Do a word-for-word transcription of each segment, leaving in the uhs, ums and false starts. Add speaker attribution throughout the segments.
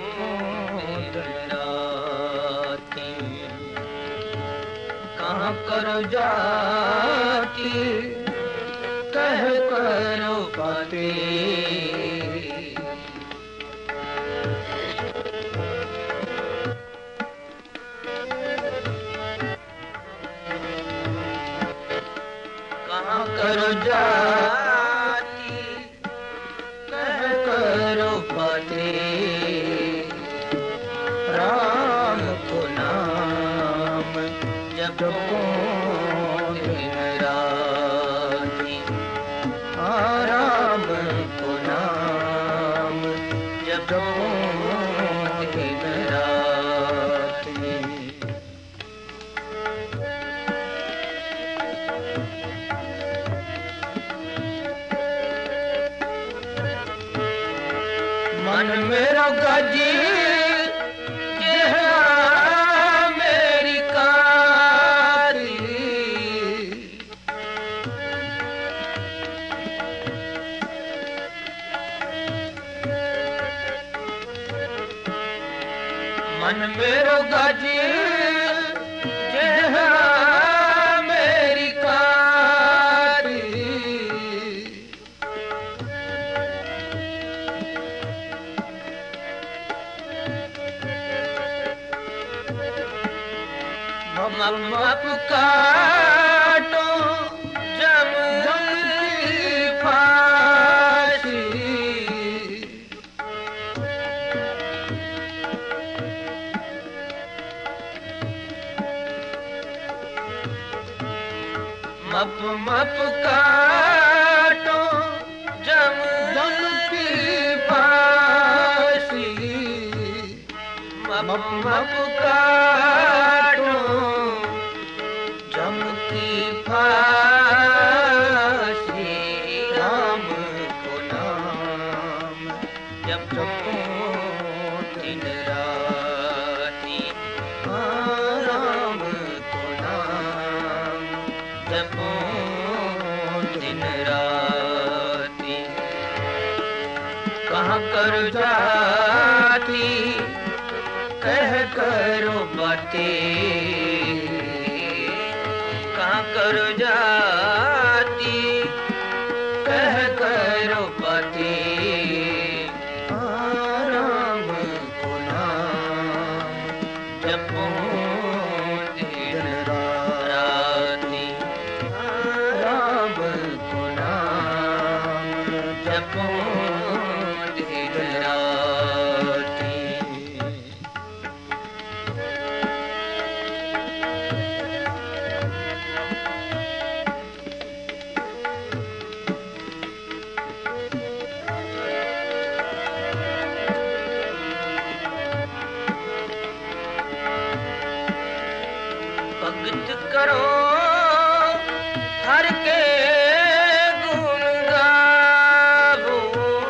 Speaker 1: जपो दिन राती, कहाँ करो जाती कह करो पाती। कहाँ करो जाती कह करो पाती। राम को नाम जपो दिन राती, राम को नाम जपो दिन राती। मन मेरो गाजी मेरी कारी, मन मेरो गाजी मेरी कारी। मप मप काटो जम की फांसी, मप मप काटो जम की फांसी। मप मप काटो जम की फांसी। राम को नाम जपो दिन राती, राम को नाम जपो दिन राती। कहाँ करो जाती कह करो बातें, कहाँ करो जाती कह करो बातें। राम को नाम जपो दिन राती, राम को नाम जपो दिन राती। भगत करो हर के गुण गावो,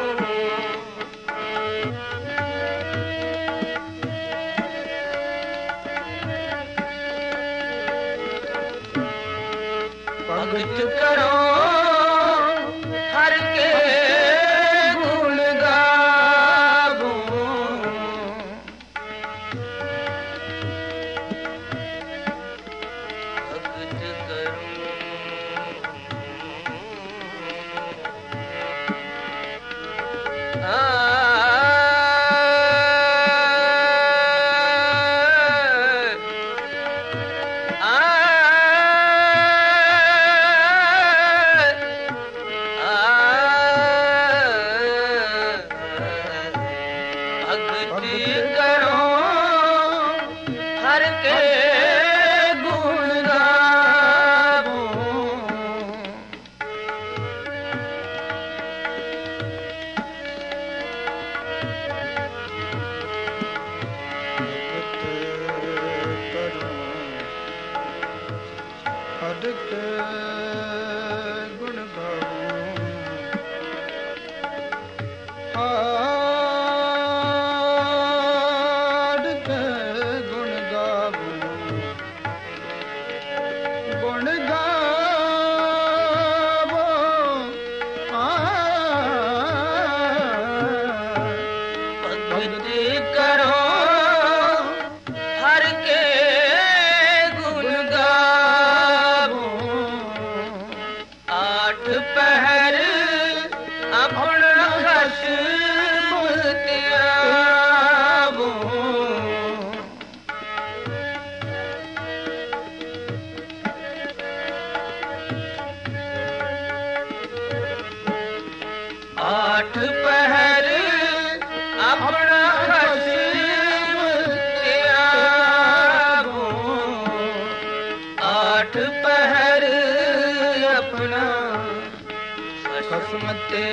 Speaker 1: आठ पहर अपना खसीम त्यागो, आठ पहर अपना खसम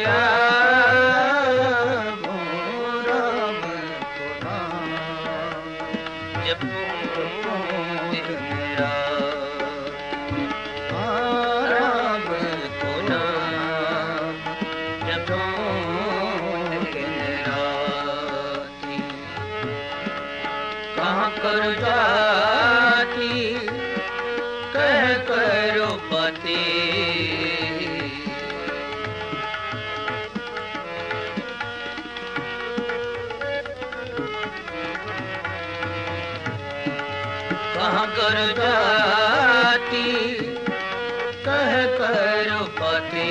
Speaker 1: त्यागो, राम को नाम जपो दिन रात, राम को नाम जपो दिन रात। कहाँ कर जाती कह करो पति, कहाँ कर जाती कह करो पति,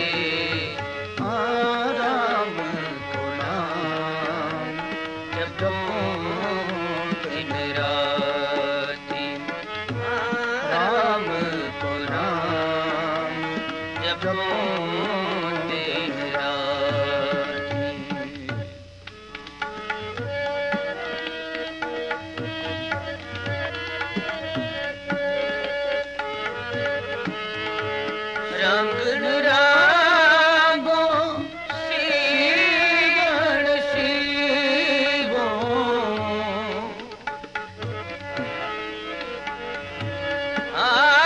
Speaker 1: राम को नाम जपो दिन राती, राम को नाम जपो दिन राती। रंग रागो सीवन शिवो, आ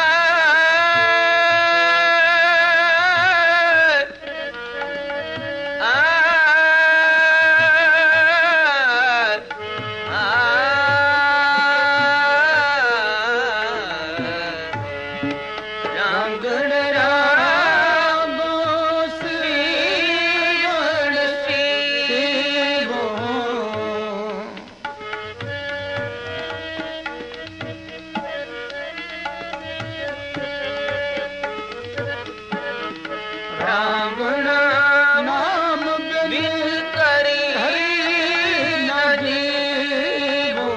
Speaker 1: राम नाम बिन करी न जीवो,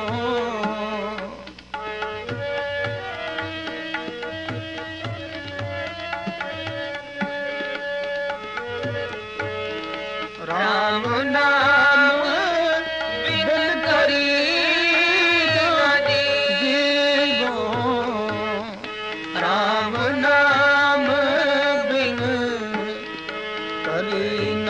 Speaker 1: राम नाम बिन करी न जीवो, राम नाम बिन करी न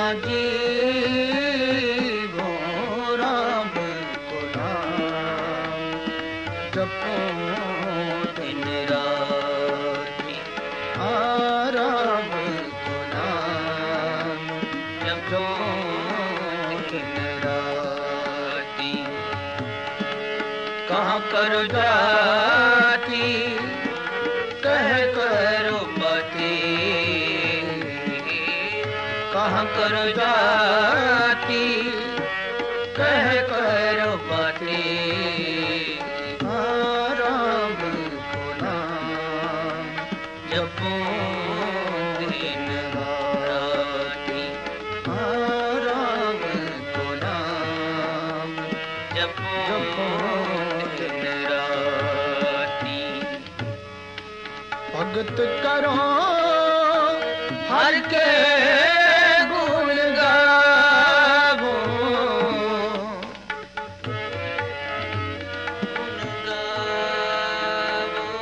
Speaker 1: जीवो, राम को नाम जपो दिन राती, राम को नाम जपो दिन राती। कहाँ कर जाती कह करो पति, कहाँ कर जाती कह करो पति, राम को नाम जपो दिन राती, राम को नाम जपो दिन राती। भगत करो हर के गुण गावो, गुण गावो,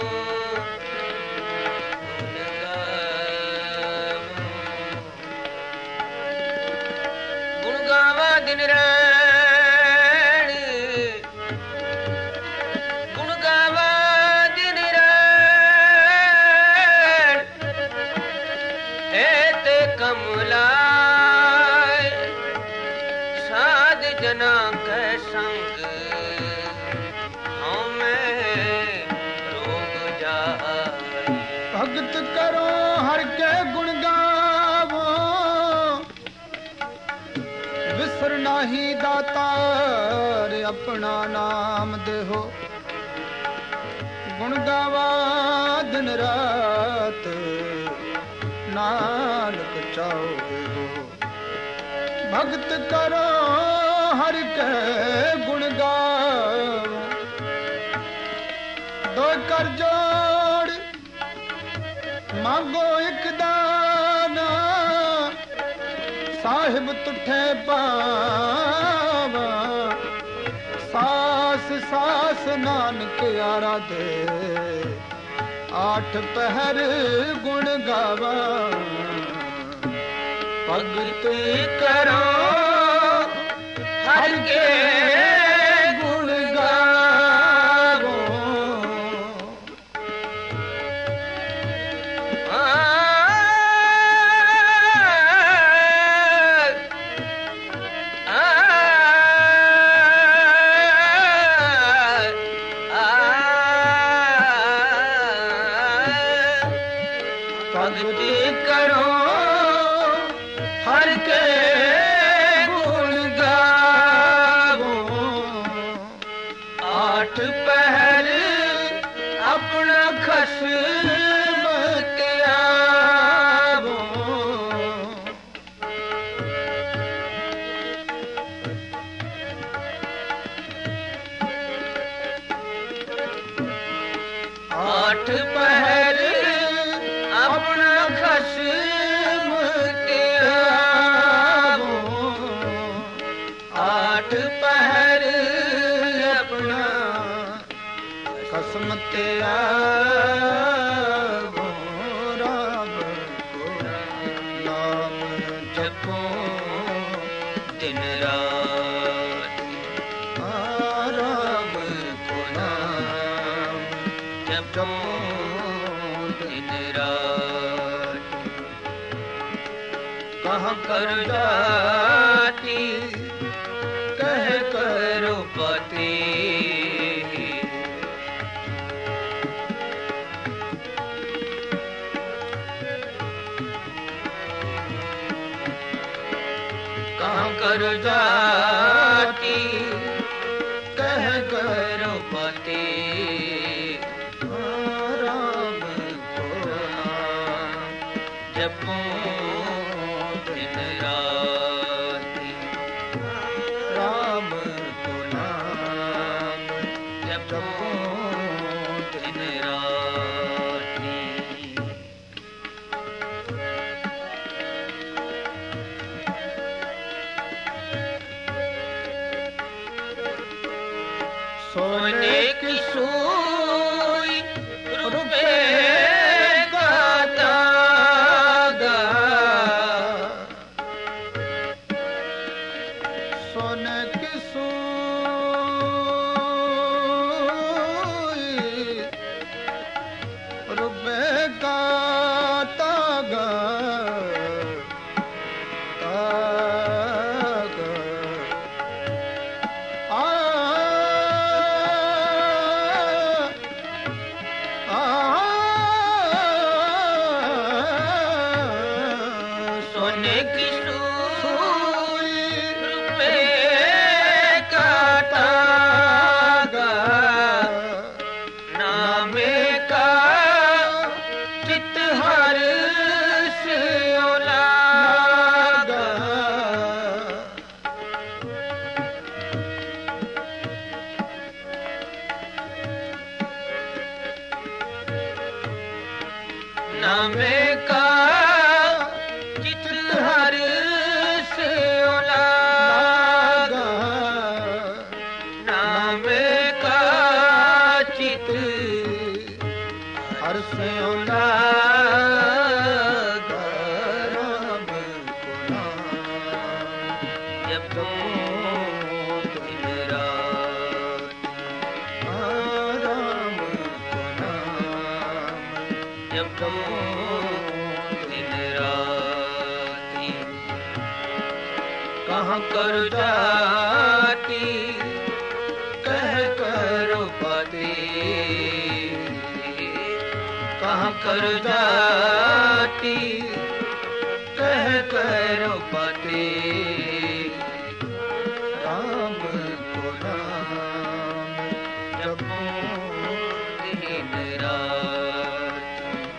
Speaker 1: गुण गावो, गुण गावा दिन रैण, गुण गावा दिन रैण, एते कमलाय साध जना के संग, हमें रोग जाए। भगत करो हर के गुण गावो, विसर नाही दातार अपना नाम देहो, गुण गावा दिन रात नानक चाओगे हो। भगत करो हर के गुण गाओ, दो कर जोड़ मांगो एक दाना, साहिब तुठे पावा सास सास नानक यारा दे आठ पहर गुण गावा भगत करो हर के गुण गावो भगत करो हर के गुण गावो आठ पहर अपना खसम त्यागो आठ पहर अपना खसम त्यागो आठ पहर अपना खसम त्यागो राम को नाम जपो दिन रात राम को नाम जपो दिन रात कहाँ कर जाती कह करो पति कहाँ कर जाती कह करो पति राम को नाम जपो दिन राति राम को नाम जपो दिन राति सोने की सुई रुपए का तागा सोने की सुई रुपए का तागा तागा आ सोने की सुई रुपए का तागा नामे का चितहर से लागा नामे का चितहर से लागा नामे का चित हर से लागा राम को नाम जपो दिन रात राम को नाम जपो दिन राति कहाँ कर जाती कह करो पति कहाँ कर जाती कह करो पति राम को नाम जपो दिन रात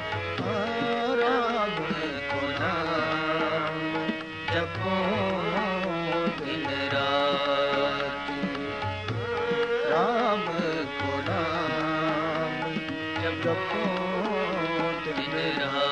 Speaker 1: राम को नाम जपो दिन रात राम को नाम जपो दिन रात